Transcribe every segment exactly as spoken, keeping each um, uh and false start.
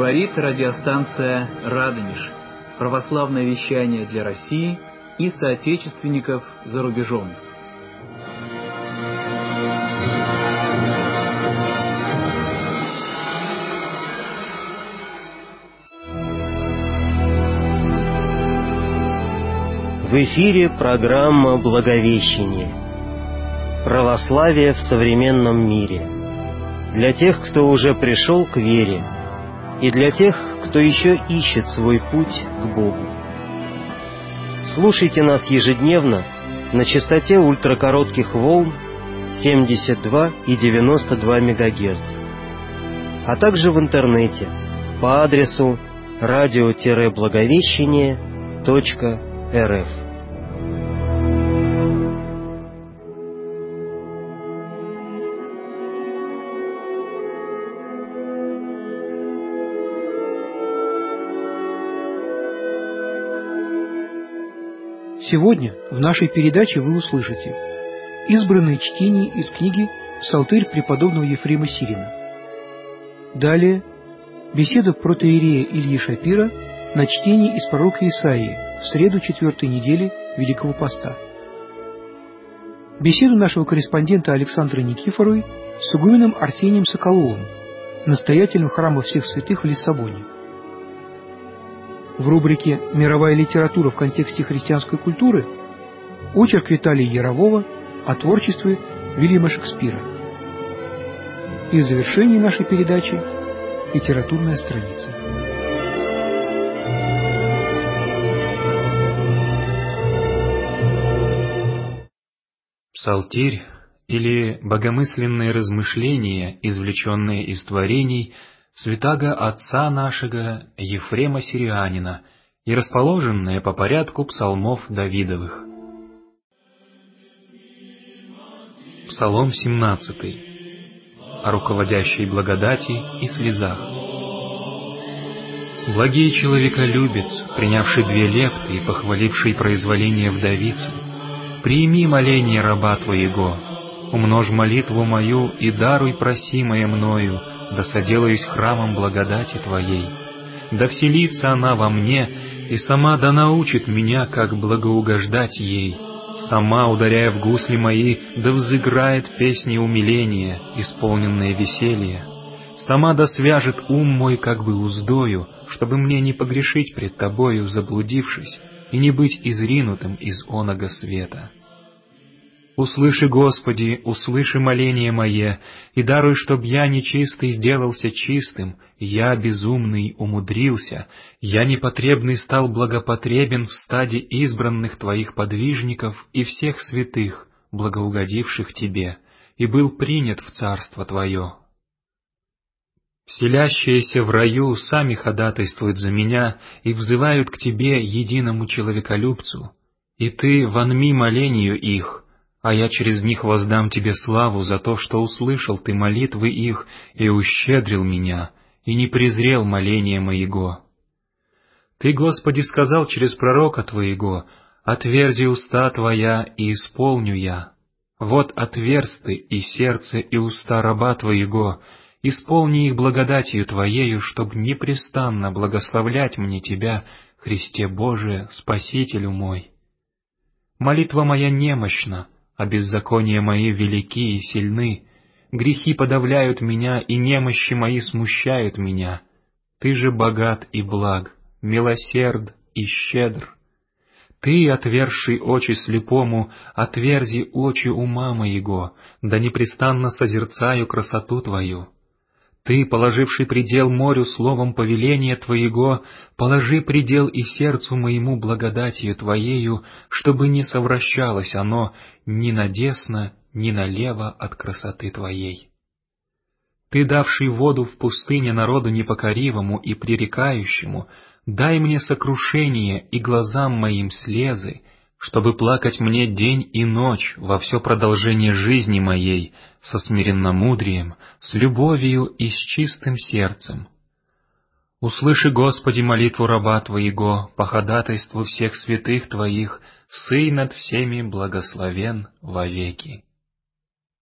Говорит радиостанция «Радонеж». Православное вещание для России и соотечественников за рубежом. В эфире программа «Благовещение». Православие в современном мире. Для тех, кто уже пришел к вере, и для тех, кто еще ищет свой путь к Богу. Слушайте нас ежедневно на частоте ультракоротких волн семьдесят два и девяносто два мегагерца, а также в интернете по адресу радио-благовещение точка рф. Сегодня в нашей передаче вы услышите избранные чтения из книги «Псалтырь преподобного Ефрема Сирина». Далее беседа протоиерея Ильи Шапира на чтение из пророка Исаии в среду четвертой недели Великого Поста. Беседу нашего корреспондента Александры Никифоровой с игуменом Арсением Соколовым, настоятелем храма всех святых в Лиссабоне. В рубрике «Мировая литература в контексте христианской культуры» очерк Виталия Ярового о творчестве Вильяма Шекспира. И в завершении нашей передачи литературная страница. Псалтирь или богомысленные размышления, извлеченные из творений святаго отца нашего Ефрема Сирианина и расположенные по порядку псалмов Давидовых. Псалом семнадцатый. О руководящей благодати и слезах. Благий человеколюбец, принявший две лепты и похваливший произволение вдовицу, прими моление раба Твоего, умножь молитву мою и даруй просимое мною, да соделаюсь храмом благодати Твоей. Да вселится она во мне, и сама да научит меня, как благоугождать ей. Сама, ударяя в гусли мои, да взыграет песни умиления, исполненные веселья. Сама да свяжет ум мой как бы уздою, чтобы мне не погрешить пред Тобою, заблудившись, и не быть изринутым из оного света. Услыши, Господи, услыши моление мое, и даруй, чтоб я нечистый сделался чистым, я безумный умудрился, я непотребный стал благопотребен в стаде избранных Твоих подвижников и всех святых, благоугодивших Тебе, и был принят в царство Твое. Вселящиеся в раю сами ходатайствуют за меня и взывают к Тебе, единому человеколюбцу, и Ты вонми молению их, а я через них воздам Тебе славу за то, что услышал Ты молитвы их и ущедрил меня, и не презрел моления моего. Ты, Господи, сказал через пророка Твоего: «Отверзи уста Твоя, и исполню я». Вот отверз Ты и сердце, и уста раба Твоего, исполни их благодатью Твоею, чтоб непрестанно благословлять мне Тебя, Христе Божие, Спасителю мой. Молитва моя немощна, а беззакония мои велики и сильны. Грехи подавляют меня, и немощи мои смущают меня. Ты же богат и благ, милосерд и щедр. Ты, отверзший очи слепому, отверзи очи ума моего, да непрестанно созерцаю красоту Твою. Ты, положивший предел морю словом повеления Твоего, положи предел и сердцу моему благодатью Твоею, чтобы не совращалось оно ни надесно, ни налево от красоты Твоей. Ты, давший воду в пустыне народу непокоривому и пререкающему, дай мне сокрушение и глазам моим слезы, чтобы плакать мне день и ночь во все продолжение жизни моей, со смиренномудрием, с любовью и с чистым сердцем. Услыши, Господи, молитву раба Твоего, по ходатайству всех святых Твоих, сый над всеми благословен вовеки.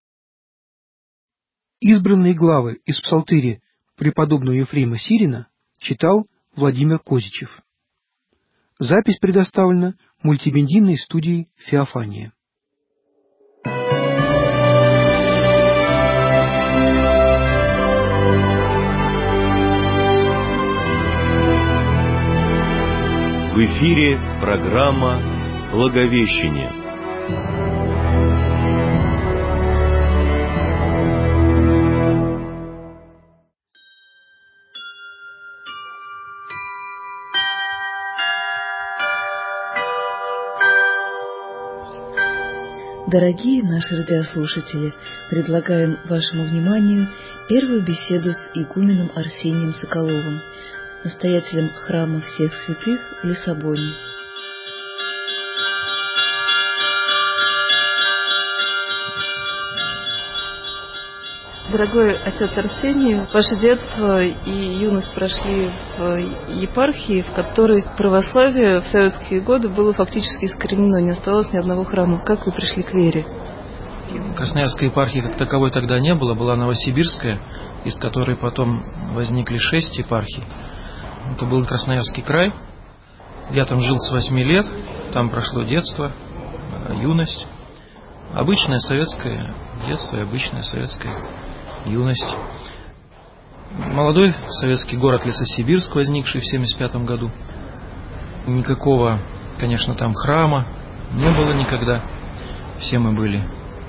Избранные главы из Псалтыря преподобного Ефрема Сирина Читал Владимир Козичев. Запись предоставлена мультимедийной студией «Феофания». В эфире программа «Благовещение». Дорогие наши радиослушатели, предлагаем вашему вниманию первую беседу с игуменом Арсением Соколовым, настоятелем храма всех святых в Лиссабоне. Дорогой отец Арсений, ваше детство и юность прошли в епархии, в которой православие в советские годы было фактически искоренено, не оставалось ни одного храма. Как вы пришли к вере? Красноярской епархии как таковой тогда не было, была Новосибирская, из которой потом возникли шесть епархий. Это был Красноярский край. Я там жил с восьми лет, там прошло детство, юность. Обычное советское детство и обычная советская юность. Молодой советский город Лесосибирск, возникший в семьдесят пятом году. Никакого, конечно, там храма не было никогда. Все мы были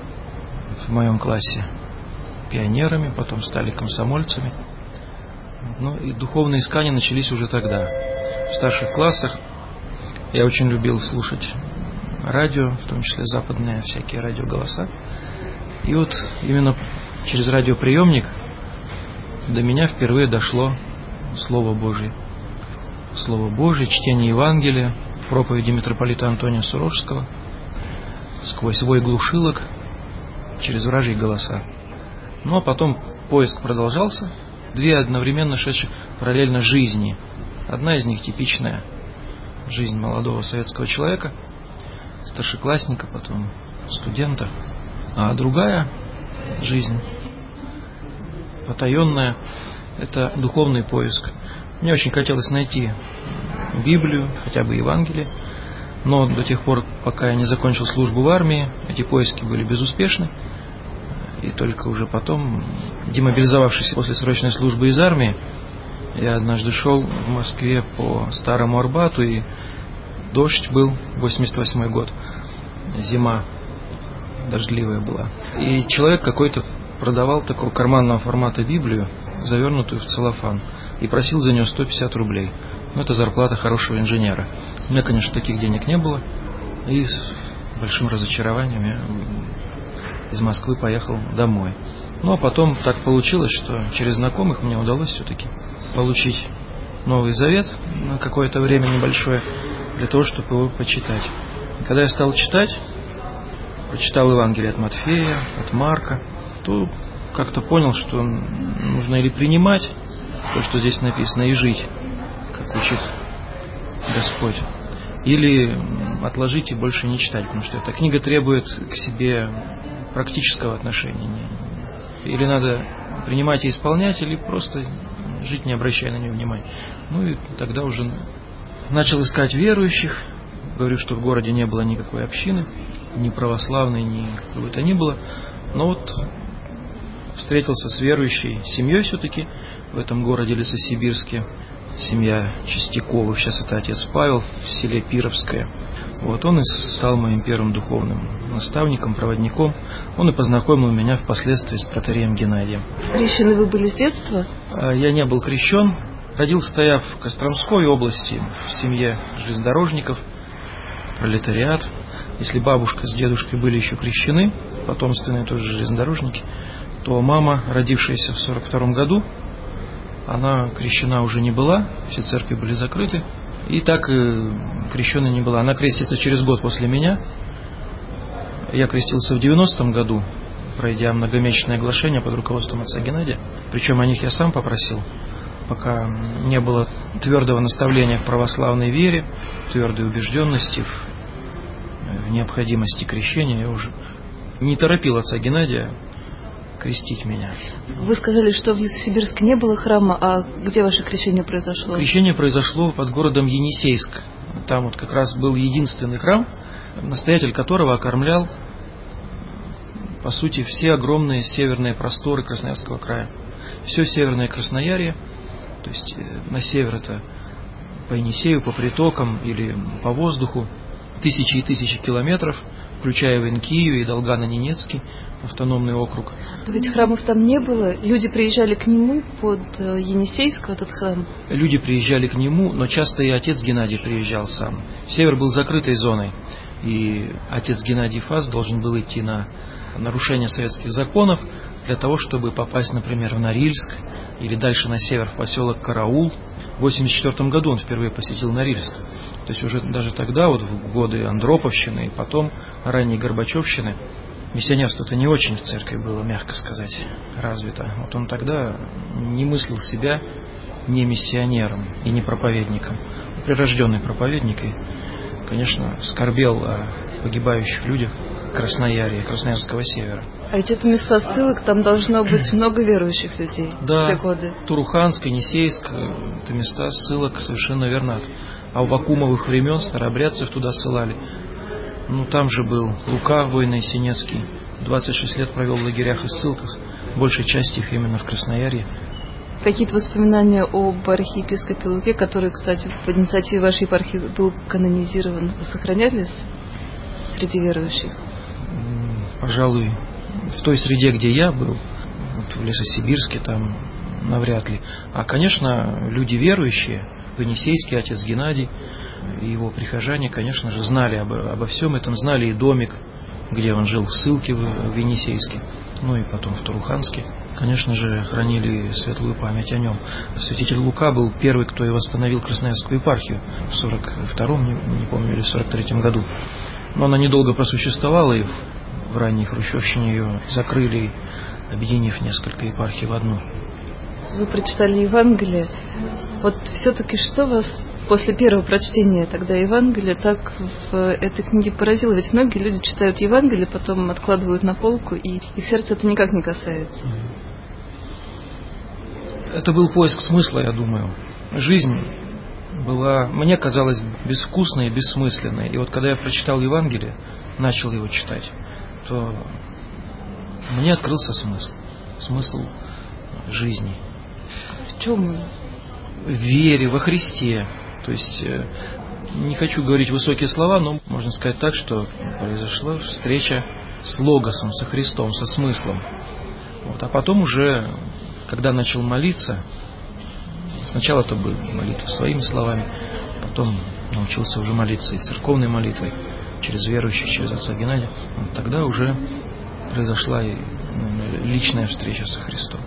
в моем классе пионерами, потом стали комсомольцами. Ну и духовные искания начались уже тогда. В старших классах я очень любил слушать радио, в том числе западные всякие радиоголоса. И вот именно через радиоприемник до меня впервые дошло Слово Божие. Слово Божие, чтение Евангелия, проповеди митрополита Антония Суровского, сквозь вой глушилок, через вражьи голоса. Ну а потом поиск продолжался. Две одновременно шедших параллельно жизни. Одна из них типичная жизнь молодого советского человека, старшеклассника, потом студента. А другая жизнь, потаенная, это духовный поиск. Мне очень хотелось найти Библию, хотя бы Евангелие, но до тех пор, пока я не закончил службу в армии, эти поиски были безуспешны. И только уже потом, демобилизовавшись после срочной службы из армии, я однажды шел в Москве по Старому Арбату, и дождь был, восемьдесят восьмой год, зима дождливая была. И человек какой-то продавал такого карманного формата Библию, завернутую в целлофан, и просил за нее сто пятьдесят рублей. Ну, это зарплата хорошего инженера. У меня, конечно, таких денег не было, и с большим разочарованием я из Москвы поехал домой. Ну, а потом так получилось, что через знакомых мне удалось все-таки получить Новый Завет на какое-то время небольшое, для того, чтобы его почитать. И когда я стал читать, прочитал Евангелие от Матфея, от Марка, то как-то понял, что нужно или принимать то, что здесь написано, и жить, как учит Господь, или отложить и больше не читать, потому что эта книга требует к себе практического отношения. Или надо принимать и исполнять, или просто жить, не обращая на нее внимания. Ну и тогда уже начал искать верующих. Говорю, что в городе не было никакой общины, ни православной, ни какой бы то ни было. Но вот встретился с верующей семьей все-таки в этом городе Лесосибирске. Семья Чистяковых, сейчас это отец Павел, в селе Пировское. Вот он и стал моим первым духовным наставником, проводником. Он и познакомил меня впоследствии с протоиереем Геннадием. Крещены вы были с детства? Я не был крещен. Родился я в Костромской области, в семье железнодорожников, пролетариат. Если бабушка с дедушкой были еще крещены, потомственные тоже железнодорожники, то мама, родившаяся в сорок втором году, она крещена уже не была, все церкви были закрыты, и так и крещеной не была. Она крестится через год после меня. Я крестился в девяностом году, пройдя многомесячное оглашение под руководством отца Геннадия. Причем о них я сам попросил, пока не было твердого наставления в православной вере, твердой убежденности в, в необходимости крещения. Я уже не торопил отца Геннадия крестить меня. Вы сказали, что в Лесосибирске не было храма, а где ваше крещение произошло? Крещение произошло под городом Енисейск. Там вот как раз был единственный храм, настоятель которого окормлял, по сути, все огромные северные просторы Красноярского края. Все северное Красноярье, то есть на север это по Енисею, по притокам или по воздуху, тысячи и тысячи километров, включая Венкию и Долгано-Ненецкий автономный округ. Но ведь храмов там не было, люди приезжали к нему под Енисейск, в этот храм. Люди приезжали к нему, но часто и отец Геннадий приезжал сам. Север был закрытой зоной, и отец Геннадий Фас должен был идти на нарушение советских законов для того, чтобы попасть, например, в Норильск или дальше на север в поселок Караул. В восемьдесят четвёртом году он впервые посетил Норильск. То есть уже даже тогда, вот в годы Андроповщины и потом ранней Горбачевщины, миссионерство-то не очень в церкви было, мягко сказать, развито. Вот он тогда не мыслил себя не миссионером и не проповедником. Прирожденный проповедник и, конечно, скорбел о погибающих людях Красноярья, Красноярского севера. А ведь это места ссылок, там должно быть много верующих людей да, в те годы. Туруханск, Енисейск, это места ссылок, совершенно верно. От аввакумовых времен старообрядцев туда ссылали. Ну, там же был Лука, воин Есенецкий, двадцать шесть лет провел в лагерях и ссылках, большая часть их именно в Красноярье. Какие-то воспоминания об архиепископе Луке, который, кстати, по инициативе вашей епархии был канонизирован, сохранялись среди верующих? Пожалуй, в той среде, где я был, вот в Лесосибирске, там навряд ли. А, конечно, люди верующие, Енисейский отец Геннадий и его прихожане, конечно же, знали обо, обо всем этом, знали и домик, где он жил в ссылке в, в Енисейске, ну и потом в Туруханске. Конечно же, хранили светлую память о нем. Святитель Лука был первый, кто и восстановил Красноярскую епархию в сорок втором, не, не помню, или в сорок третьем году. Но она недолго просуществовала, и в ранней хрущевщине ее закрыли, объединив несколько епархий в одну. Вы прочитали Евангелие. Вот все-таки что вас после первого прочтения тогда Евангелия так в этой книге поразило? Ведь многие люди читают Евангелие, потом откладывают на полку, и их сердце это никак не касается. Это был поиск смысла, я думаю. Жизнь была, мне казалось, безвкусной и бессмысленной. И вот когда я прочитал Евангелие, начал его читать, то мне открылся смысл. Смысл жизни. В чем он? В вере, во Христе. То есть, не хочу говорить высокие слова, но можно сказать так, что произошла встреча с Логосом, со Христом, со смыслом. Вот. А потом уже, когда начал молиться, сначала это были молитвы своими словами, потом научился уже молиться и церковной молитвой, через верующих, через отца Геннадия. Вот тогда уже произошла и личная встреча со Христом.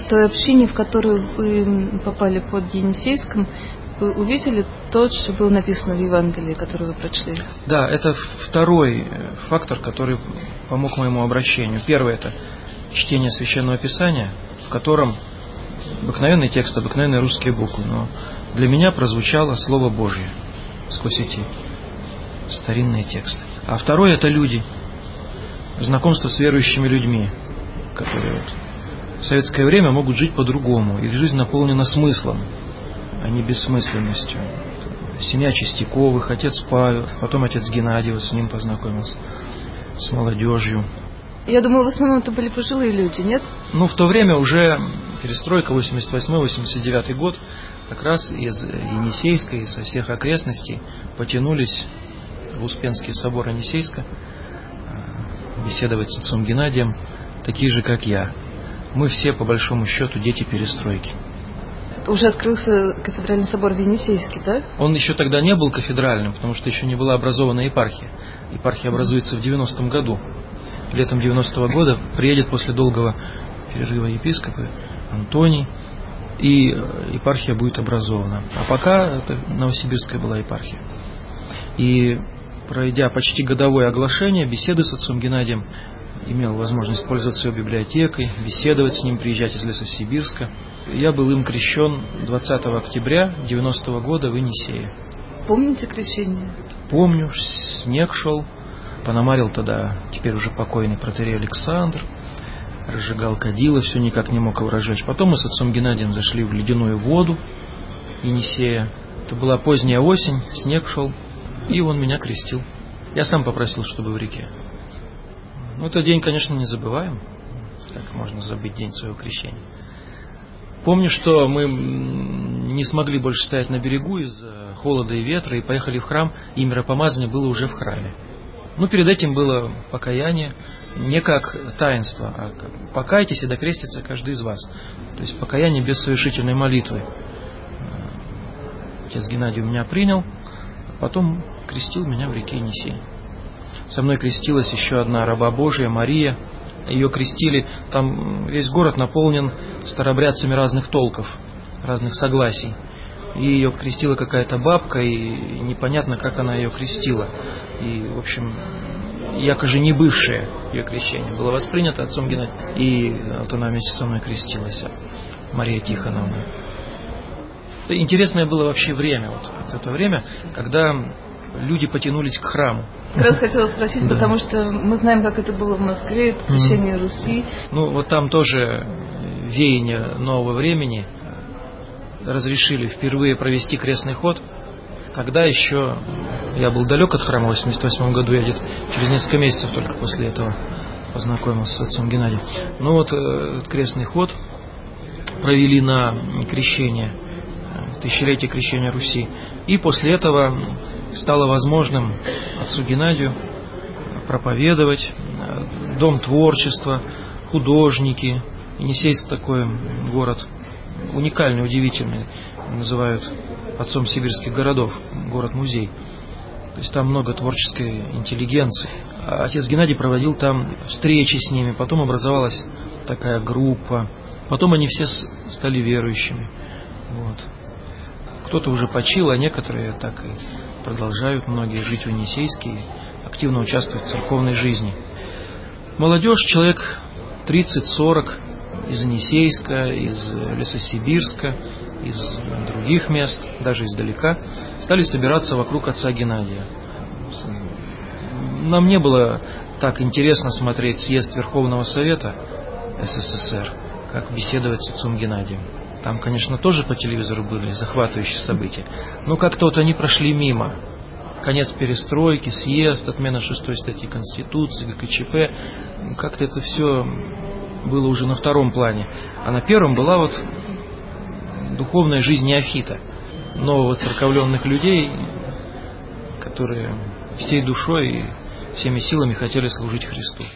в той общине, в которую вы попали под Енисейском, вы увидели то, что было написано в Евангелии, которое вы прочли? Да, это второй фактор, который помог моему обращению. Первый – это чтение Священного Писания, в котором обыкновенный текст, обыкновенные русские буквы, но для меня прозвучало Слово Божье сквозь эти старинные тексты. А второй – это люди, знакомство с верующими людьми, которые вот в советское время могут жить по-другому. Их жизнь наполнена смыслом, а не бессмысленностью. Семья Чистяковых, отец Павел, потом отец Геннадий, вот с ним познакомился, с молодежью. Я думала, в основном это были пожилые люди, нет? Ну, в то время уже перестройка, восемьдесят восьмой — восемьдесят девятый год, как раз из Енисейска и со всех окрестностей потянулись в Успенский собор Енисейска беседовать с отцом Геннадием, такие же, как я. Мы все, по большому счету, дети перестройки. Уже открылся кафедральный собор в Енисейске, да? Он еще тогда не был кафедральным, потому что еще не была образована епархия. Епархия образуется в девяностом году. Летом девяностого года приедет после долгого перерыва епископ Антоний, и епархия будет образована. А пока это Новосибирская была епархия. И пройдя почти годовое оглашение, беседы с отцом Геннадием, имел возможность пользоваться его библиотекой, беседовать с ним, приезжать из Лесосибирска. Я был им крещен двадцатого октября девяностого года в Енисее. Помните крещение? Помню, снег шел, пономарил тогда теперь уже покойный протоиерей Александр, разжигал кадила, все никак не мог его разжечь. Потом мы с отцом Геннадием зашли в ледяную воду Енисея. Это была поздняя осень, снег шел, и он меня крестил. Я сам попросил, чтобы в реке. Ну, этот день, конечно, не забываем. Как можно забыть день своего крещения? Помню, что мы не смогли больше стоять на берегу из-за холода и ветра, и поехали в храм, и миропомазание было уже в храме. Ну, перед этим было покаяние, не как таинство, а как покайтесь и докрестится каждый из вас. То есть покаяние без совершительной молитвы. Отец Геннадий у меня принял, потом крестил меня в реке Енисей. Со мной крестилась еще одна раба Божия, Мария. Ее крестили, там весь город наполнен старообрядцами разных толков, разных согласий. И ее крестила какая-то бабка, и непонятно, как она ее крестила. И, в общем, якоже не бывшее ее крещение было воспринято отцом Геннадием. И вот она вместе со мной крестилась, Мария Тихоновна. Интересное было вообще время, вот это время, когда люди потянулись к храму. Как раз хотела спросить, да. Потому что мы знаем, как это было в Москве, это крещение mm. Руси. Ну, вот там тоже веяние нового времени. Разрешили впервые провести крестный ход. Когда еще я был далек от храма в восемьдесят восьмом году, я где-то через несколько месяцев только после этого познакомился с отцом Геннадием. Ну вот этот крестный ход провели на крещение, тысячелетие крещения Руси. И после этого стало возможным отцу Геннадию проповедовать, дом творчества, художники. Енисейск такой город уникальный, удивительный. Называют отцом сибирских городов, город-музей. То есть там много творческой интеллигенции. Отец Геннадий проводил там встречи с ними, потом образовалась такая группа. Потом они все стали верующими. Вот. Кто-то уже почил, а некоторые так и продолжают, многие, жить в Енисейске и активно участвовать в церковной жизни. Молодежь, человек тридцать-сорок, из Енисейска, из Лесосибирска, из других мест, даже издалека, стали собираться вокруг отца Геннадия. Нам не было так интересно смотреть съезд Верховного Совета СССР, как беседовать с отцом Геннадием. Там, конечно, тоже по телевизору были захватывающие события, но как-то вот они прошли мимо. Конец перестройки, съезд, отмена шестой статьи Конституции, ГКЧП, как-то это все было уже на втором плане. А на первом была вот духовная жизнь неофита, нововоцерковленных людей, которые всей душой и всеми силами хотели служить Христу.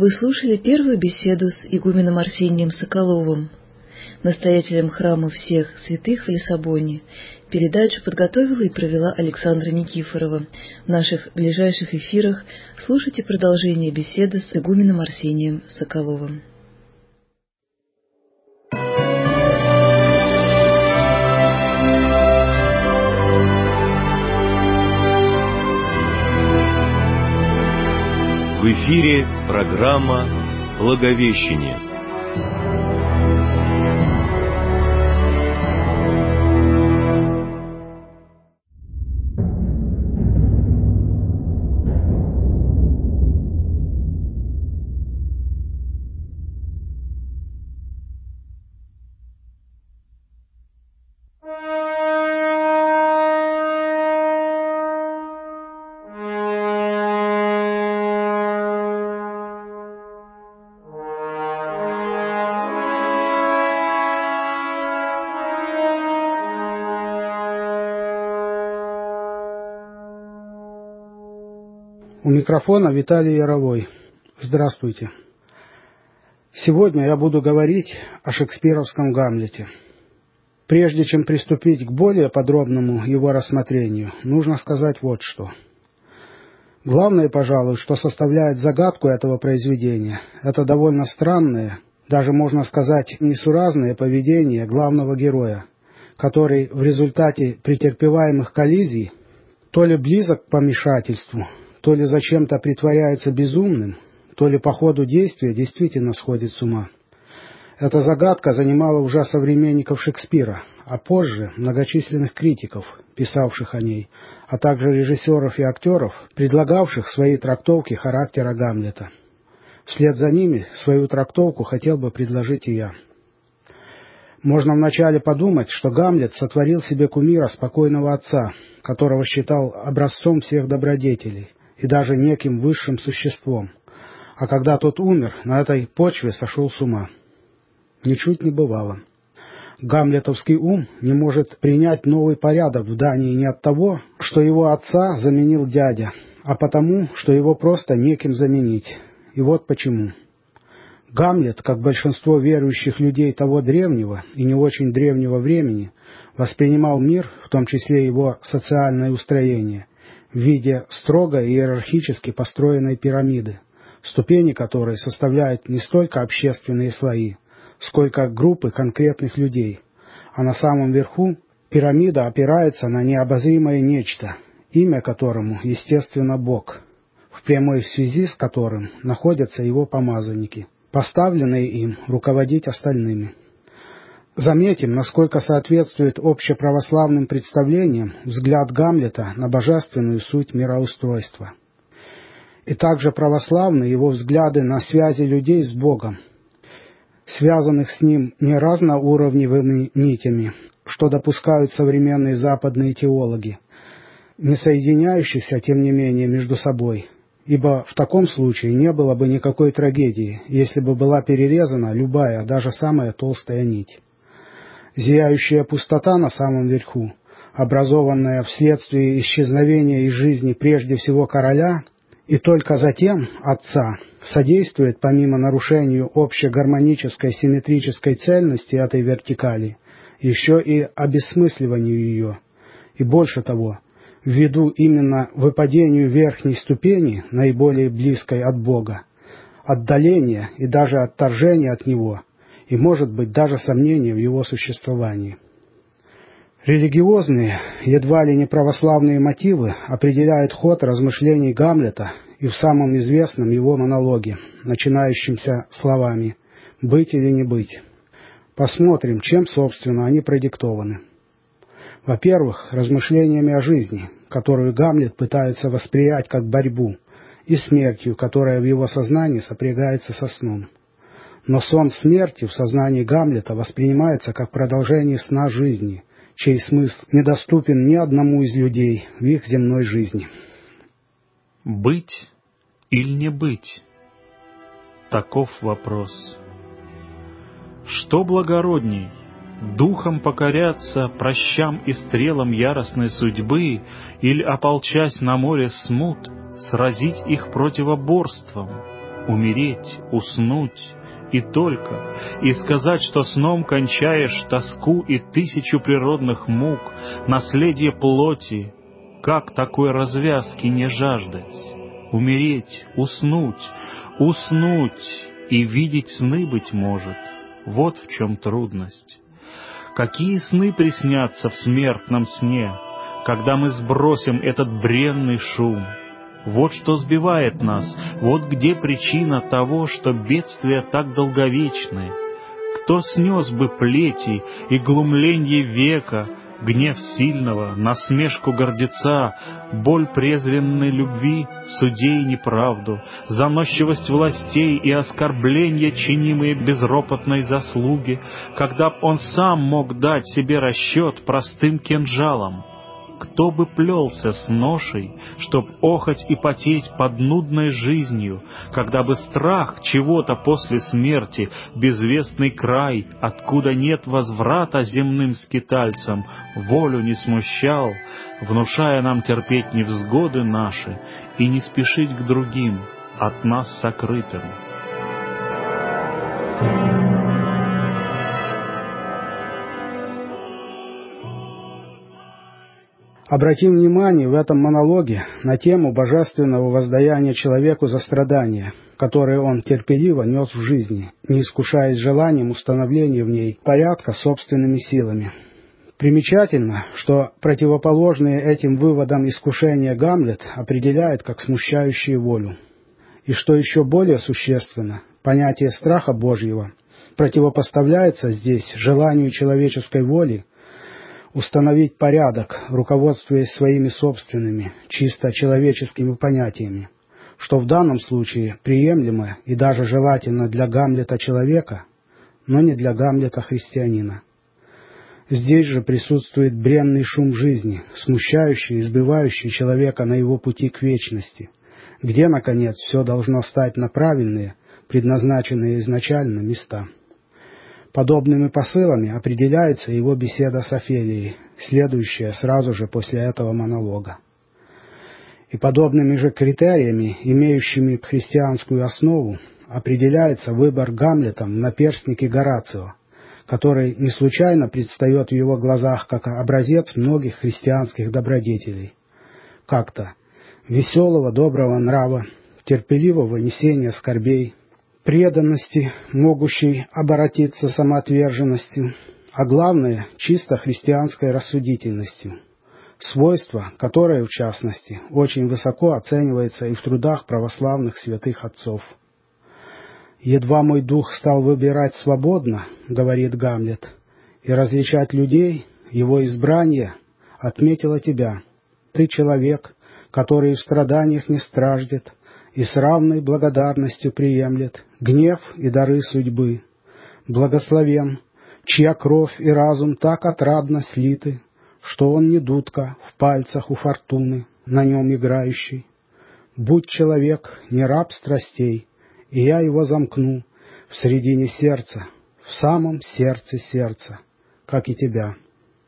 Вы слушали первую беседу с игуменом Арсением Соколовым, настоятелем храма всех святых в Лиссабоне. Передачу подготовила и провела Александра Никифорова. В наших ближайших эфирах слушайте продолжение беседы с игуменом Арсением Соколовым. В эфире программа «Благовещение». У микрофона Виталий Яровой. Здравствуйте. Сегодня я буду говорить о шекспировском Гамлете. Прежде чем приступить к более подробному его рассмотрению, нужно сказать вот что. Главное, пожалуй, что составляет загадку этого произведения, это довольно странное, даже можно сказать несуразное поведение главного героя, который в результате претерпеваемых коллизий то ли близок к помешательству, то ли зачем-то притворяется безумным, то ли по ходу действия действительно сходит с ума. Эта загадка занимала уже современников Шекспира, а позже многочисленных критиков, писавших о ней, а также режиссеров и актеров, предлагавших свои трактовки характера Гамлета. Вслед за ними свою трактовку хотел бы предложить и я. Можно вначале подумать, что Гамлет сотворил себе кумира спокойного отца, которого считал образцом всех добродетелей и даже неким высшим существом, а когда тот умер, на этой почве сошел с ума. Ничуть не бывало. Гамлетовский ум не может принять новый порядок в Дании не от того, что его отца заменил дядя, а потому, что его просто неким заменить. И вот почему. Гамлет, как большинство верующих людей того древнего и не очень древнего времени, воспринимал мир, в том числе его социальное устроение, в виде строго иерархически построенной пирамиды, ступени которой составляют не столько общественные слои, сколько группы конкретных людей, а на самом верху пирамида опирается на необозримое нечто, имя которому, естественно, Бог, в прямой связи с которым находятся его помазанники, поставленные им руководить остальными. Заметим, насколько соответствует общеправославным представлениям взгляд Гамлета на божественную суть мироустройства. И также православны его взгляды на связи людей с Богом, связанных с ним не разноуровневыми нитями, что допускают современные западные теологи, не соединяющихся, тем не менее, между собой, ибо в таком случае не было бы никакой трагедии, если бы была перерезана любая, даже самая толстая нить. Зияющая пустота на самом верху, образованная вследствие исчезновения из жизни прежде всего короля и только затем отца, содействует помимо нарушению общегармонической симметрической цельности этой вертикали, еще и обесмысливанию ее, и больше того, ввиду именно выпадению верхней ступени, наиболее близкой от Бога, отдаления и даже отторжения от Него, и, может быть, даже сомнения в его существовании. Религиозные, едва ли не православные мотивы определяют ход размышлений Гамлета и в самом известном его монологе, начинающемся словами «быть или не быть». Посмотрим, чем, собственно, они продиктованы. Во-первых, размышлениями о жизни, которую Гамлет пытается восприять как борьбу, и смертью, которая в его сознании сопрягается со сном. Но сон смерти в сознании Гамлета воспринимается как продолжение сна жизни, чей смысл недоступен ни одному из людей в их земной жизни. Быть или не быть? Таков вопрос. Что благородней, духом покоряться пращам и стрелам яростной судьбы или, ополчась на море смут, сразить их противоборством, умереть, уснуть и только, и сказать, что сном кончаешь тоску и тысячу природных мук, наследие плоти, как такой развязки не жаждать? Умереть, уснуть, уснуть и видеть сны, быть может, вот в чем трудность. Какие сны приснятся в смертном сне, когда мы сбросим этот бренный шум? Вот что сбивает нас, вот где причина того, что бедствия так долговечны. Кто снес бы плети и глумленье века, гнев сильного, насмешку гордеца, боль презренной любви, судей неправду, заносчивость властей и оскорбления, чинимые безропотной заслуги, когда б он сам мог дать себе расчет простым кинжалом? Кто бы плелся с ношей, чтоб охоть и потеть под нудной жизнью, когда бы страх чего-то после смерти, безвестный край, откуда нет возврата земным скитальцам, волю не смущал, внушая нам терпеть невзгоды наши и не спешить к другим, от нас сокрытым. Обратим внимание в этом монологе на тему божественного воздаяния человеку за страдания, которые он терпеливо нес в жизни, не искушаясь желанием установления в ней порядка собственными силами. Примечательно, что противоположные этим выводам искушения Гамлет определяет как смущающие волю. И что еще более существенно, понятие страха Божьего противопоставляется здесь желанию человеческой воли установить порядок, руководствуясь своими собственными, чисто человеческими понятиями, что в данном случае приемлемо и даже желательно для Гамлета человека, но не для Гамлета христианина. Здесь же присутствует бренный шум жизни, смущающий и сбивающий человека на его пути к вечности, где, наконец, все должно стать на правильные, предназначенные изначально места. Подобными посылами определяется его беседа с Офелией, следующая сразу же после этого монолога. И подобными же критериями, имеющими христианскую основу, определяется выбор Гамлетом в наперстнике Горацио, который не случайно предстает в его глазах как образец многих христианских добродетелей. Как-то веселого, доброго нрава, терпеливого несения скорбей, преданности, могущей оборотиться самоотверженностью, а главное, чисто христианской рассудительностью, свойство, которое, в частности, очень высоко оценивается и в трудах православных святых отцов. «Едва мой дух стал выбирать свободно, — говорит Гамлет, — и различать людей, его избрание отметило тебя. Ты человек, который в страданиях не страждет, и с равной благодарностью приемлет гнев и дары судьбы. Благословен, чья кровь и разум так отрадно слиты, что он не дудка в пальцах у фортуны, на нем играющий. Будь человек, не раб страстей, и я его замкну в средине сердца, в самом сердце сердца, как и тебя».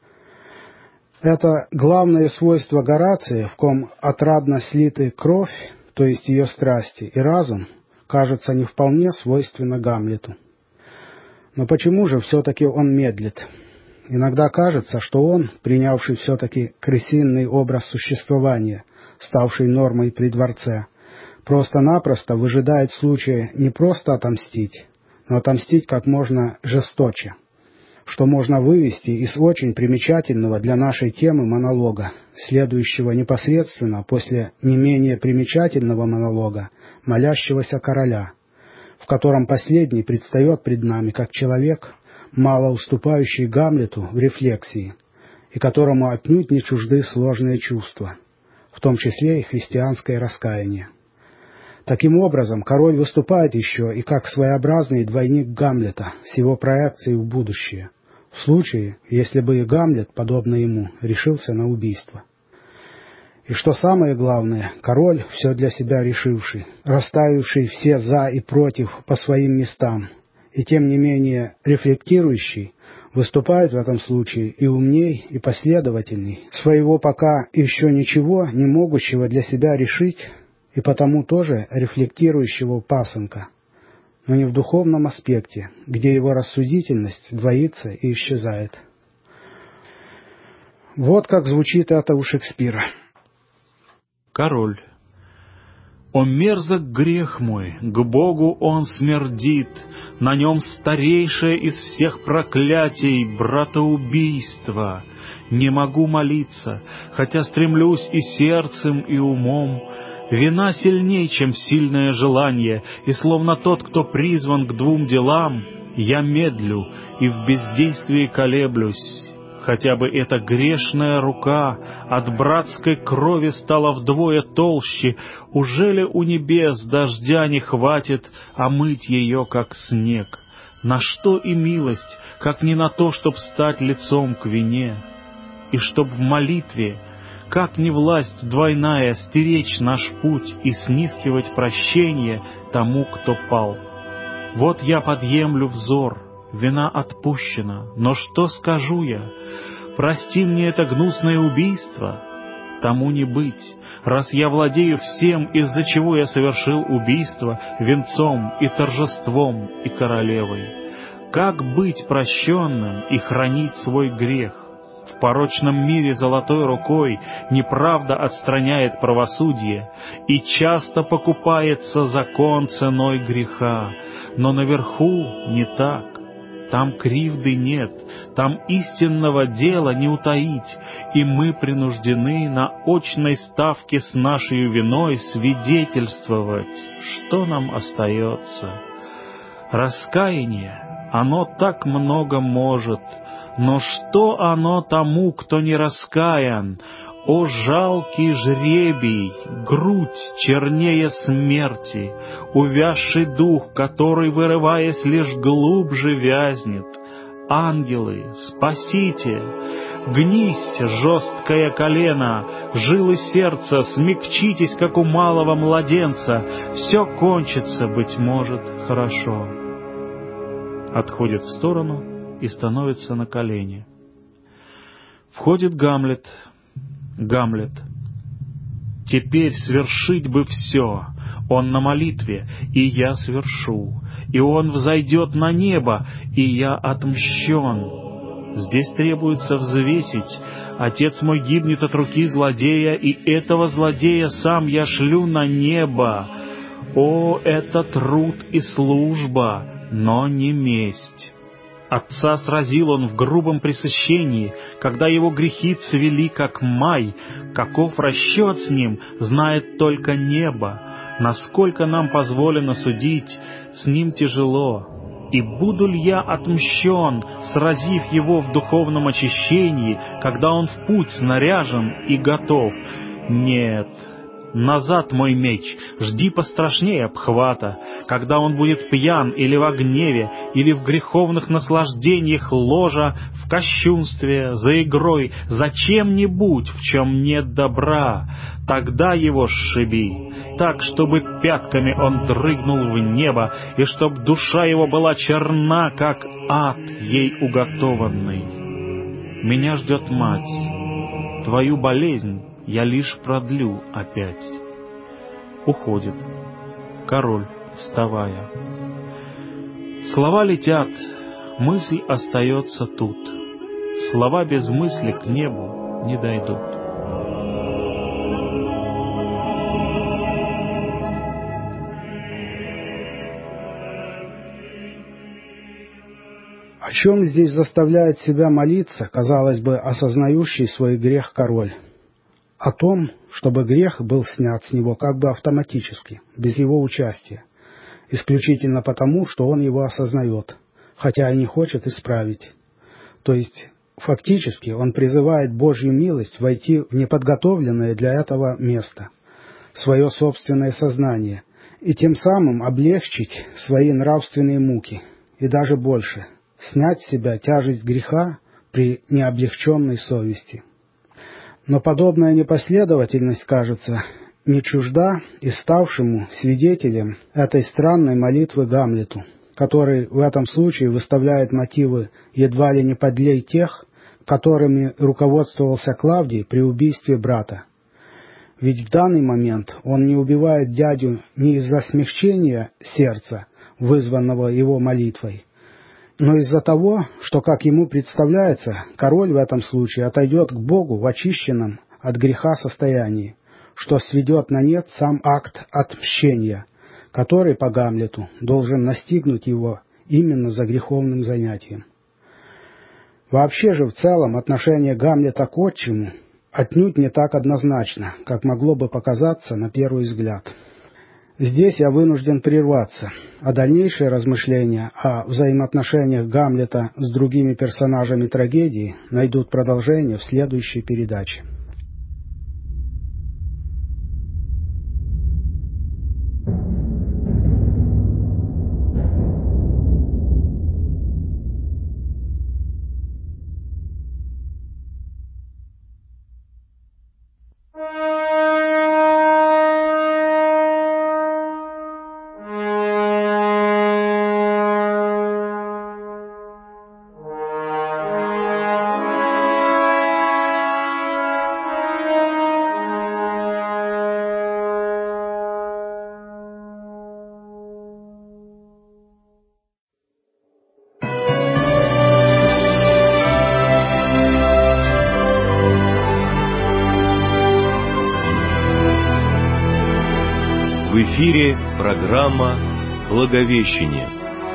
Это главное свойство Горация, в ком отрадно слиты кровь, то есть ее страсти, и разум, кажется, не вполне свойственно Гамлету. Но почему же все-таки он медлит? Иногда кажется, что он, принявший все-таки крысиный образ существования, ставший нормой при дворце, просто-напросто выжидает случая не просто отомстить, но отомстить как можно жесточе, что можно вывести из очень примечательного для нашей темы монолога, следующего непосредственно после не менее примечательного монолога молящегося короля, в котором последний предстает пред нами как человек, мало уступающий Гамлету в рефлексии, и которому отнюдь не чужды сложные чувства, в том числе и христианское раскаяние. Таким образом, король выступает еще и как своеобразный двойник Гамлета с его проекцией в будущее, в случае, если бы и Гамлет, подобно ему, решился на убийство. И что самое главное, король, все для себя решивший, расставивший все «за» и «против» по своим местам, и тем не менее рефлектирующий, выступает в этом случае и умней, и последовательней, своего пока еще ничего не могущего для себя решить, и потому тоже рефлектирующего пасынка, но не в духовном аспекте, где его рассудительность двоится и исчезает. Вот как звучит это у Шекспира. Король. О мерзок грех мой, к Богу он смердит, на нем старейшее из всех проклятий — братоубийство. Не могу молиться, хотя стремлюсь и сердцем, и умом. Вина сильней, чем сильное желание, и словно тот, кто призван к двум делам, я медлю и в бездействии колеблюсь. Хотя бы эта грешная рука от братской крови стала вдвое толще, ужели у небес дождя не хватит омыть ее, как снег? На что и милость, как не на то, чтоб стать лицом к вине? И чтоб в молитве, как не власть двойная, стеречь наш путь и снискивать прощение тому, кто пал. Вот я подъемлю взор, вина отпущена, но что скажу я? Прости мне это гнусное убийство? Тому не быть, раз я владею всем, из-за чего я совершил убийство, венцом и торжеством и королевой. Как быть прощенным и хранить свой грех? В порочном мире золотой рукой неправда отстраняет правосудие, и часто покупается закон ценой греха, но наверху не так. Там кривды нет, там истинного дела не утаить, и мы принуждены на очной ставке с нашей виной свидетельствовать. Что нам остается? Раскаяние, оно так много может, но что оно тому, кто не раскаян? О, жалкий жребий, грудь чернее смерти, увязший дух, который, вырываясь, лишь глубже вязнет. Ангелы, спасите! Гнись, жесткое колено, жилы сердца, смягчитесь, как у малого младенца. Все кончится, быть может, хорошо. Отходит в сторону и становится на колени. Входит Гамлет. Гамлет. Теперь свершить бы все. Он на молитве, и я свершу. И он взойдет на небо, и я отмщен. Здесь требуется взвесить. Отец мой гибнет от руки злодея, и этого злодея сам я шлю на небо. О, это труд и служба, но не месть. Отца сразил он в грубом пресыщении, когда его грехи цвели, как май. Каков расчет с ним, знает только небо. Насколько нам позволено судить, с ним тяжело. И буду ли я отмщен, сразив его в духовном очищении, когда он в путь снаряжен и готов? Нет. Назад мой меч, жди пострашнее обхвата, когда он будет пьян или во гневе, или в греховных наслаждениях ложа, в кощунстве, за игрой, за чем-нибудь, в чем нет добра. Тогда его сшиби, так, чтобы пятками он дрыгнул в небо, и чтоб душа его была черна, как ад ей уготованный. Меня ждет мать, твою болезнь я лишь продлю опять. Уходит. Король, вставая. Слова летят, мысль остается тут. Слова без мысли к небу не дойдут. О чем здесь заставляет себя молиться, казалось бы, осознающий свой грех король? О том, чтобы грех был снят с него как бы автоматически, без его участия, исключительно потому, что он его осознает, хотя и не хочет исправить. То есть, фактически, он призывает Божью милость войти в неподготовленное для этого место, свое собственное сознание, и тем самым облегчить свои нравственные муки, и даже больше, снять с себя тяжесть греха при необлегченной совести. Но подобная непоследовательность, кажется, не чужда и ставшему свидетелем этой странной молитвы Гамлету, который в этом случае выставляет мотивы едва ли не подлей тех, которыми руководствовался Клавдий при убийстве брата. Ведь в данный момент он не убивает дядю не из-за смягчения сердца, вызванного его молитвой, но из-за того, что, как ему представляется, король в этом случае отойдет к Богу в очищенном от греха состоянии, что сведет на нет сам акт отмщения, который по Гамлету должен настигнуть его именно за греховным занятием. Вообще же в целом отношение Гамлета к отчиму отнюдь не так однозначно, как могло бы показаться на первый взгляд. Здесь я вынужден прерваться, а дальнейшие размышления о взаимоотношениях Гамлета с другими персонажами трагедии найдут продолжение в следующей передаче. В эфире программа «Благовещение».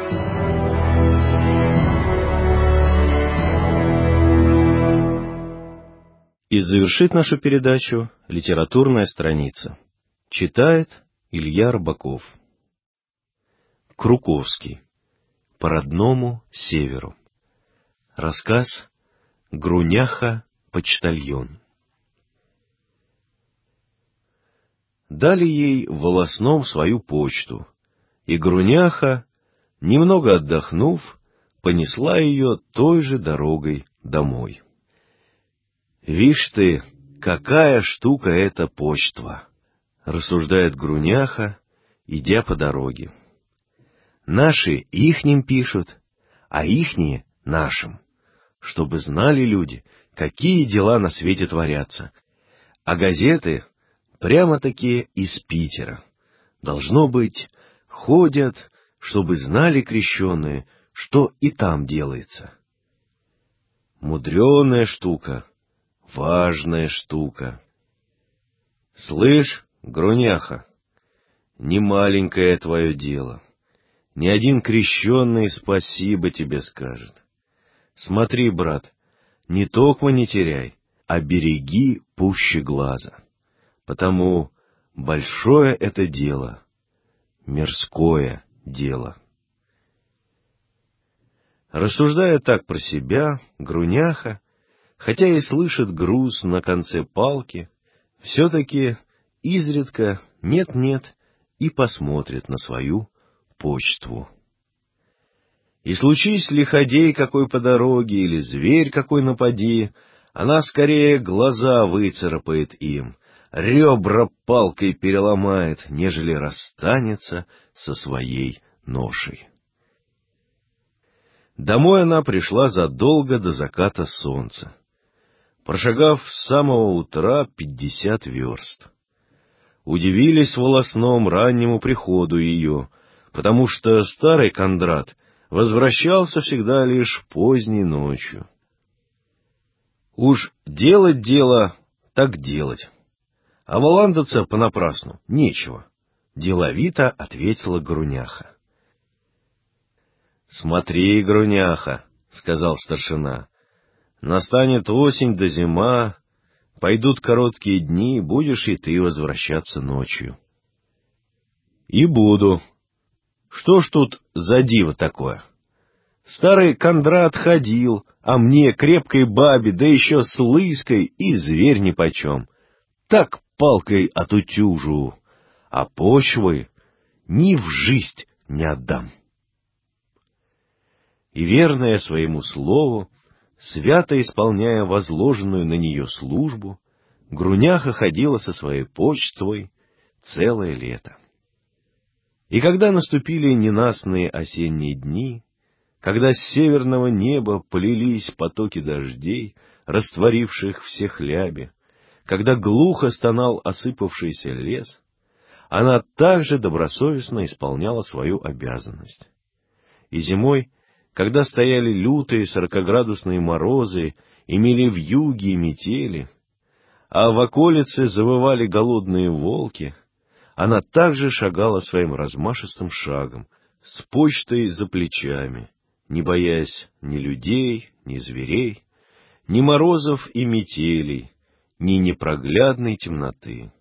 И завершит нашу передачу литературная страница. Читает Илья Рыбаков. Круковский. По родному северу. Рассказ «Груняха-почтальон». Дали ей в волосном свою почту, и Груняха, немного отдохнув, понесла ее той же дорогой домой. «Вишь ты, какая штука эта почта!» — рассуждает Груняха, идя по дороге. «Наши ихним пишут, а ихние — нашим, чтобы знали люди, какие дела на свете творятся, а газеты — прямо-таки из Питера. Должно быть, ходят, чтобы знали крещеные, что и там делается. Мудреная штука, важная штука. Слышь, Груняха, не маленькое твое дело. Ни один крещеный спасибо тебе скажет. Смотри, брат, не токмо не теряй, а береги пуще глаза. Потому большое это дело, мирское дело». Рассуждая так про себя, Груняха, хотя и слышит груз на конце палки, все-таки изредка нет-нет и посмотрит на свою почту. И случись лиходей какой по дороге или зверь какой напади, она скорее глаза выцарапает им, ребра палкой переломает, нежели расстанется со своей ношей. Домой она пришла задолго до заката солнца, прошагав с самого утра пятьдесят верст. Удивились в волосном раннему приходу ее, потому что старый Кондрат возвращался всегда лишь поздней ночью. Уж делать дело, так делать. А валандаться понапрасну нечего, — деловито ответила Груняха. — Смотри, Груняха, — сказал старшина, — настанет осень да зима, пойдут короткие дни, будешь и ты возвращаться ночью. — И буду. Что ж тут за диво такое? Старый Кондрат ходил, а мне, крепкой бабе, да еще с лыской, и зверь нипочем. Так палкой отутюжу, а почвы ни в жизнь не отдам. И верная своему слову, свято исполняя возложенную на нее службу, Груняха ходила со своей почтой целое лето. И когда наступили ненастные осенние дни, когда с северного неба полились потоки дождей, растворивших все хляби, когда глухо стонал осыпавшийся лес, она также добросовестно исполняла свою обязанность. И зимой, когда стояли лютые сорокаградусные морозы и мели вьюги и метели, а в околице завывали голодные волки, она также шагала своим размашистым шагом, с почтой за плечами, не боясь ни людей, ни зверей, ни морозов и метелей, ни непроглядной темноты.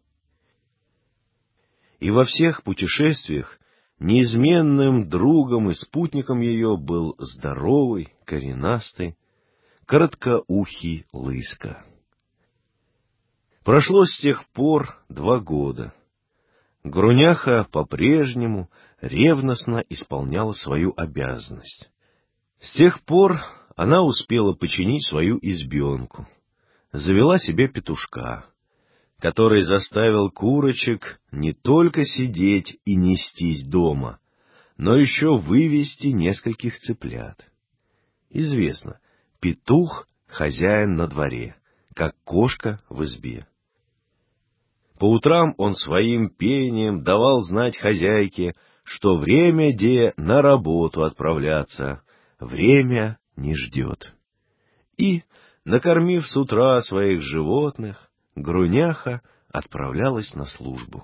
И во всех путешествиях неизменным другом и спутником ее был здоровый, коренастый, короткоухий Лыска. Прошло с тех пор два года. Груняха по-прежнему ревностно исполняла свою обязанность. С тех пор она успела починить свою избенку, завела себе петушка, который заставил курочек не только сидеть и нестись дома, но еще вывести нескольких цыплят. Известно, петух — хозяин на дворе, как кошка в избе. По утрам он своим пением давал знать хозяйке, что время де на работу отправляться, время не ждет. И, накормив с утра своих животных, Груняха отправлялась на службу.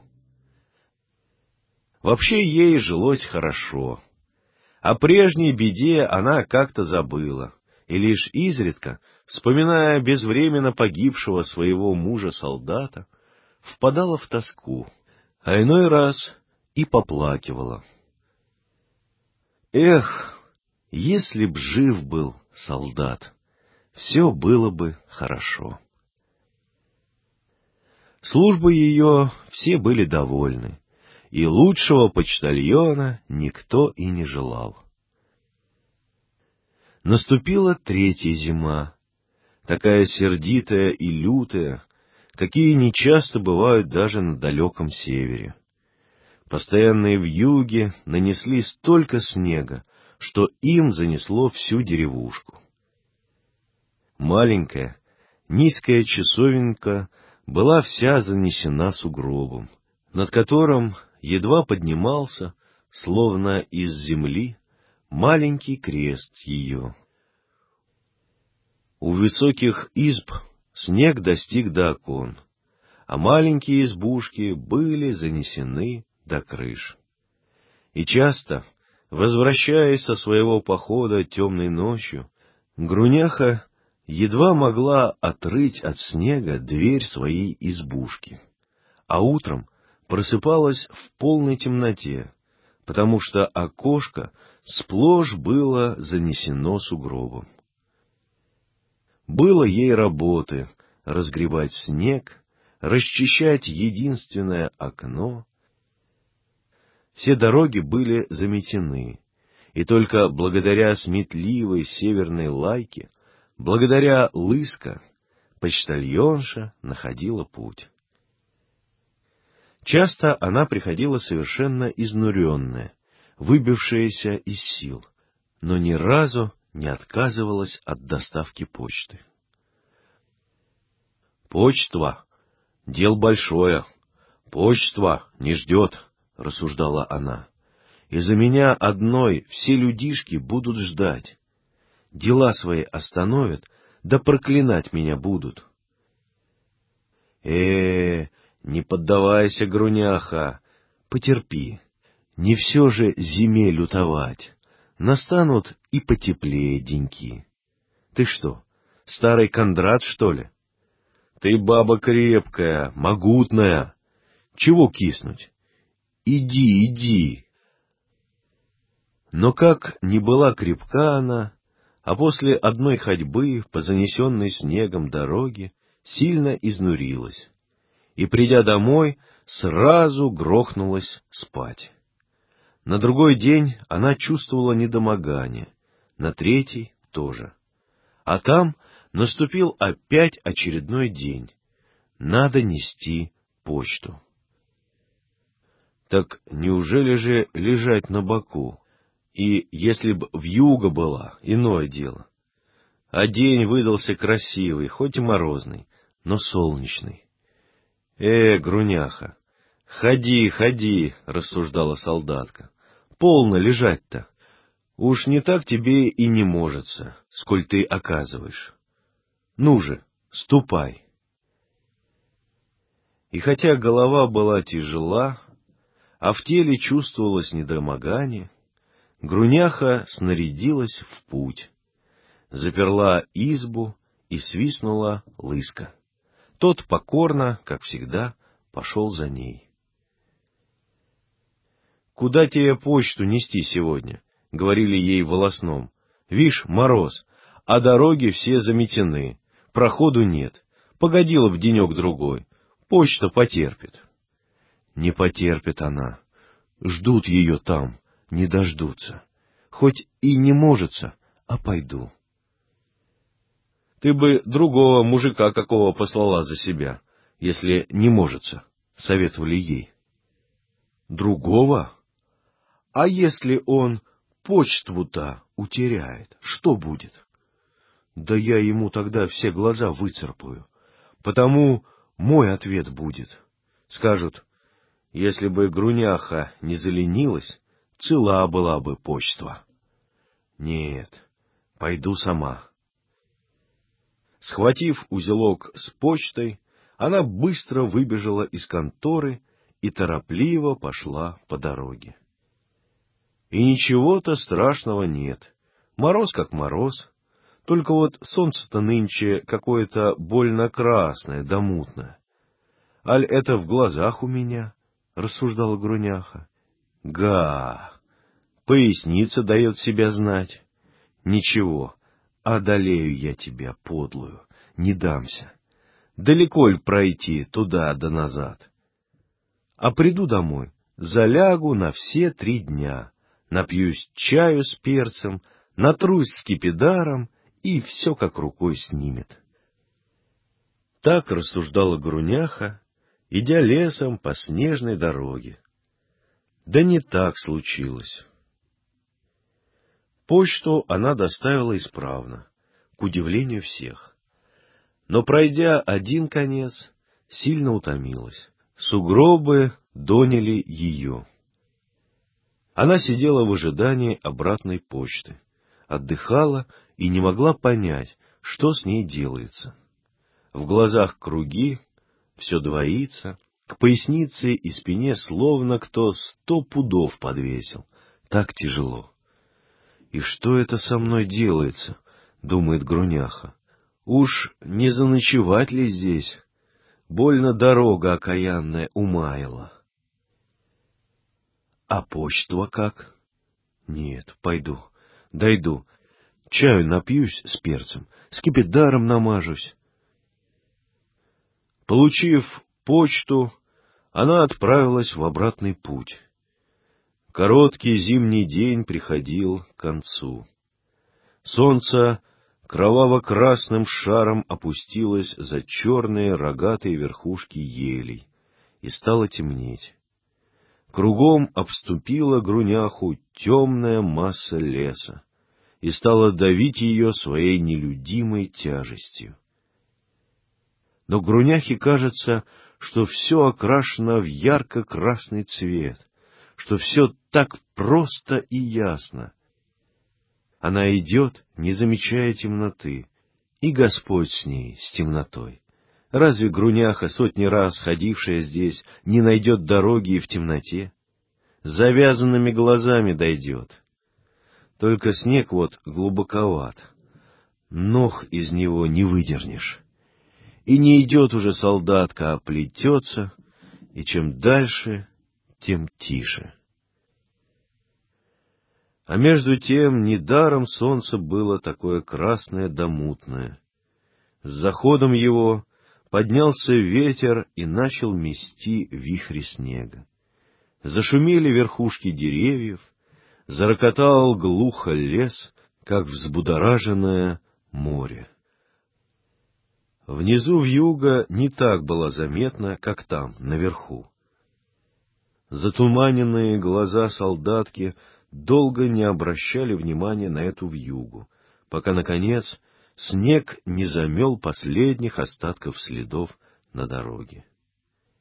Вообще ей жилось хорошо. О прежней беде она как-то забыла, и лишь изредка, вспоминая безвременно погибшего своего мужа-солдата, впадала в тоску, а иной раз и поплакивала. Эх, если б жив был солдат, все было бы хорошо. Службой ее все были довольны, и лучшего почтальона никто и не желал. Наступила третья зима, такая сердитая и лютая, какие нечасто бывают даже на далеком севере. Постоянные вьюги нанесли столько снега, что им занесло всю деревушку. Маленькая, низкая часовенка была вся занесена сугробом, над которым едва поднимался, словно из земли, маленький крест ее. У высоких изб снег достиг до окон, а маленькие избушки были занесены до крыш. И часто, возвращаясь со своего похода темной ночью, Груняха едва могла отрыть от снега дверь своей избушки, а утром просыпалась в полной темноте, потому что окошко сплошь было занесено сугробом. Было ей работы разгребать снег, расчищать единственное окно. Все дороги были заметены, и только благодаря сметливой северной лайке, благодаря Лыска, почтальонша находила путь. Часто она приходила совершенно изнуренная, выбившаяся из сил, но ни разу не отказывалась от доставки почты. «Почтва — дел большое, почтва не ждет», — рассуждала она. «Из-за меня одной все людишки будут ждать. Дела свои остановят, да проклинать меня будут». Э, не поддавайся, Груняха, потерпи, не все же зиме лютовать. Настанут и потеплее деньки. Ты что, старый Кондрат, что ли? Ты баба крепкая, могутная. Чего киснуть? Иди, иди. Но как не была крепка она, а после одной ходьбы по занесенной снегом дороге сильно изнурилась, и, придя домой, сразу грохнулась спать. На другой день она чувствовала недомогание, на третий тоже. А там наступил опять очередной день. Надо нести почту. Так неужели же лежать на боку? И если б вьюга была, иное дело. А день выдался красивый, хоть и морозный, но солнечный. «Э, Груняха, ходи, ходи», — рассуждала солдатка. «Полно лежать-то. Уж не так тебе и не можется, сколь ты оказываешь. Ну же, ступай». И хотя голова была тяжела, а в теле чувствовалось недомогание, Груняха снарядилась в путь, заперла избу и свистнула Лыска. Тот покорно, как всегда, пошел за ней. «Куда тебе почту нести сегодня?» — говорили ей в Волосном. «Вишь, мороз, а дороги все заметены, проходу нет. Погодила б денек-другой, почта потерпит». Не потерпит она. Ждут ее там, не дождутся. Хоть и не можется, а пойду. Ты бы другого мужика какого послала за себя, если не можется, — советовали ей. Другого? А если он почту-то утеряет, что будет? Да я ему тогда все глаза выцарапаю, потому мой ответ будет. Скажут, если бы Груняха не заленилась, цела была бы почта. Нет, пойду сама. Схватив узелок с почтой, она быстро выбежала из конторы и торопливо пошла по дороге. И ничего-то страшного нет. Мороз как мороз, только вот солнце-то нынче какое-то больно красное да мутное. Аль это в глазах у меня, — рассуждала Груняха. Га! Поясница дает себя знать. Ничего, одолею я тебя, подлую, не дамся. Далеко ль пройти туда да назад? А приду домой, залягу на все три дня, напьюсь чаю с перцем, натрусь скипидаром, и все как рукой снимет. Так рассуждала Груняха, идя лесом по снежной дороге. Да не так случилось. Почту она доставила исправно, к удивлению всех. Но, пройдя один конец, сильно утомилась. Сугробы доняли ее. Она сидела в ожидании обратной почты, отдыхала и не могла понять, что с ней делается. В глазах круги, все двоится, к пояснице и спине словно кто сто пудов подвесил. Так тяжело. «И что это со мной делается?» — думает Груняха. «Уж не заночевать ли здесь? Больно дорога окаянная умаяла». «А почту как?» «Нет, пойду, дойду. Чаю напьюсь с перцем, скипидаром намажусь». Получив почту, она отправилась в обратный путь. Короткий зимний день приходил к концу. Солнце кроваво-красным шаром опустилось за черные рогатые верхушки елей, и стало темнеть. Кругом обступила Груняху темная масса леса и стала давить ее своей нелюдимой тяжестью. Но Груняхе кажется, что все окрашено в ярко-красный цвет, что все так просто и ясно. Она идет, не замечая темноты, и Господь с ней, с темнотой. Разве Груняха, сотни раз ходившая здесь, не найдет дороги и в темноте? С завязанными глазами дойдет. Только снег вот глубоковат, ног из него не выдернешь. И не идет уже солдатка, а плетется, и чем дальше, тем тише. А между тем недаром солнце было такое красное да мутное. С заходом его поднялся ветер и начал мести вихри снега. Зашумели верхушки деревьев, зарокотал глухо лес, как взбудораженное море. Внизу вьюга не так была заметна, как там, наверху. Затуманенные глаза солдатки долго не обращали внимания на эту вьюгу, пока, наконец, снег не замел последних остатков следов на дороге.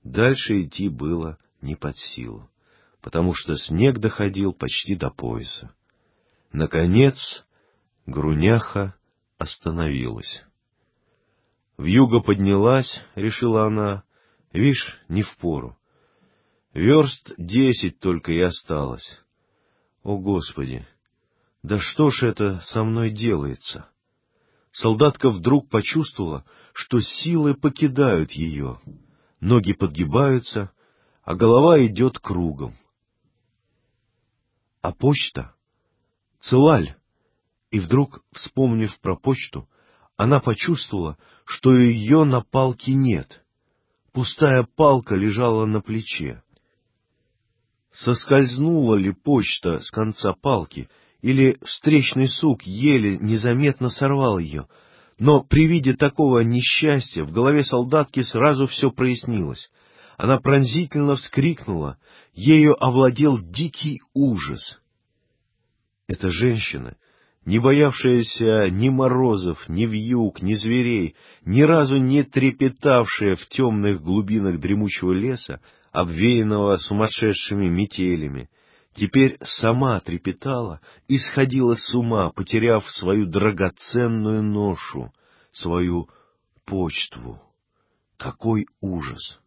Дальше идти было не под силу, потому что снег доходил почти до пояса. Наконец Груняха остановилась. Вьюга поднялась, решила она, вишь, не впору. Верст десять только и осталось. О, Господи! Да что ж это со мной делается? Солдатка вдруг почувствовала, что силы покидают ее. Ноги подгибаются, а голова идет кругом. А почта? Целаль! И вдруг, вспомнив про почту, она почувствовала, что ее на палке нет. Пустая палка лежала на плече. Соскользнула ли почта с конца палки, или встречный сук еле незаметно сорвал ее, но при виде такого несчастья в голове солдатки сразу все прояснилось. Она пронзительно вскрикнула, ею овладел дикий ужас. Эта женщина, не боявшаяся ни морозов, ни вьюг, ни зверей, ни разу не трепетавшая в темных глубинах дремучего леса, обвеянного сумасшедшими метелями, теперь сама трепетала и сходила с ума, потеряв свою драгоценную ношу, свою почту. Какой ужас!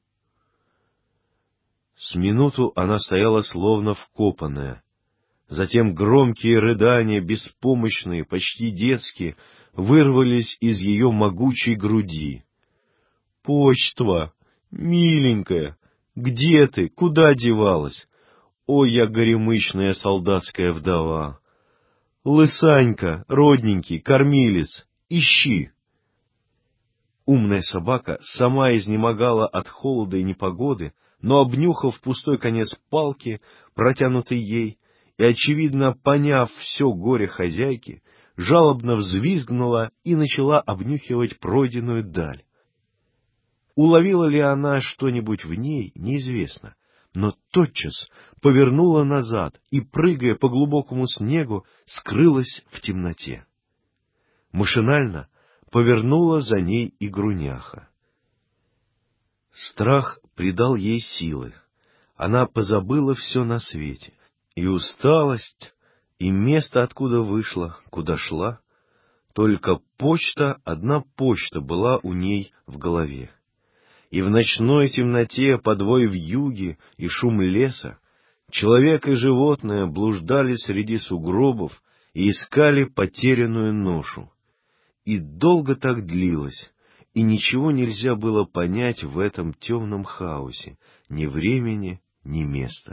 С минуту она стояла словно вкопанная. Затем громкие рыдания, беспомощные, почти детские, вырвались из ее могучей груди. — Почтва, миленькая, где ты, куда девалась? О, я горемычная солдатская вдова! Лысанька, родненький, кормилец, ищи! Умная собака сама изнемогала от холода и непогоды, но, обнюхав пустой конец палки, протянутый ей, и, очевидно, поняв все горе хозяйки, жалобно взвизгнула и начала обнюхивать пройденную даль. Уловила ли она что-нибудь в ней, неизвестно, но тотчас повернула назад и, прыгая по глубокому снегу, скрылась в темноте. Машинально повернула за ней и Груняха. Страх придал ей силы. Она позабыла все на свете. И усталость, и место, откуда вышла, куда шла. Только почта, одна почта была у ней в голове. И в ночной темноте, под вой вьюги и шум леса, человек и животное блуждали среди сугробов и искали потерянную ношу. И долго так длилось, и ничего нельзя было понять в этом темном хаосе, ни времени, ни места.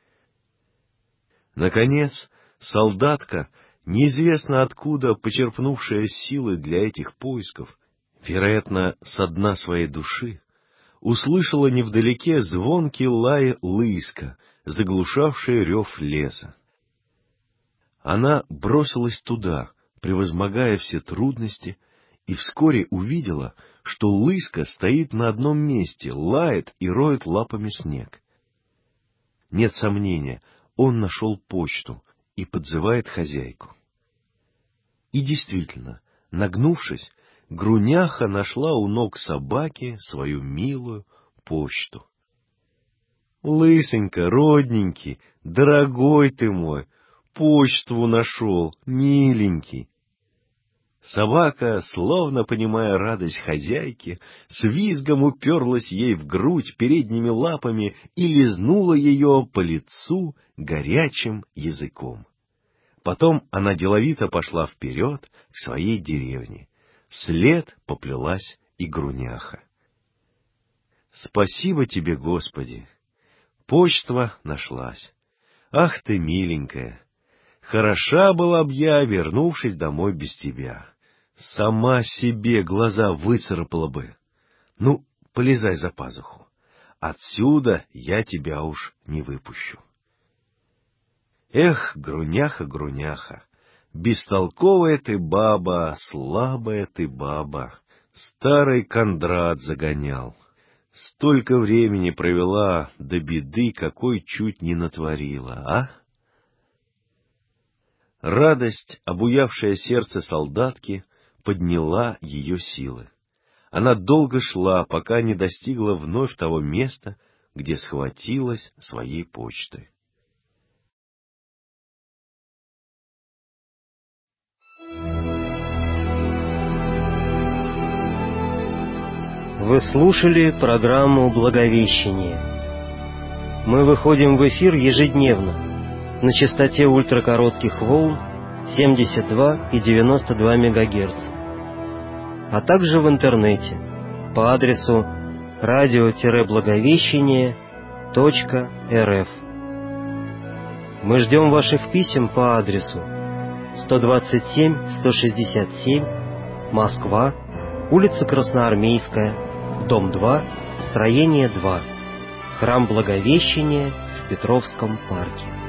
Наконец, солдатка, неизвестно откуда почерпнувшая силы для этих поисков, вероятно, со дна своей души, услышала невдалеке звонкий лай лыска, заглушавший рев леса. Она бросилась туда, превозмогая все трудности, и вскоре увидела, что лыска стоит на одном месте, лает и роет лапами снег. Нет сомнения, он нашел почту и подзывает хозяйку. И действительно, нагнувшись, Груняха нашла у ног собаки свою милую почту. — Лысенька, родненький, дорогой ты мой, почту нашел, миленький. Собака, словно понимая радость хозяйки, с визгом уперлась ей в грудь передними лапами и лизнула ее по лицу горячим языком. Потом она деловито пошла вперед к своей деревне. Вслед поплелась и Груняха. Спасибо тебе, Господи! Почтва нашлась. Ах ты, миленькая! Хороша была б я, вернувшись домой без тебя. Сама себе глаза выцарапала бы. Ну, полезай за пазуху. Отсюда я тебя уж не выпущу. Эх, Груняха, Груняха, бестолковая ты баба, слабая ты баба. Старый Кондрат загонял. Столько времени провела, до беды какой чуть не натворила, а? Радость, обуявшая сердце солдатки, подняла ее силы. она долго шла, пока не достигла вновь того места, где схватилась своей почтой. Вы слушали программу «Благовещение». Мы выходим в эфир ежедневно на частоте ультракоротких волн семьдесят два и девяносто два мегагерца, а также в интернете по адресу радио-благовещение точка эр эф. Мы ждем ваших писем по адресу сто двадцать семь сто шестьдесят семь, Москва, улица Красноармейская, дом два, строение два, храм Благовещения в Петровском парке.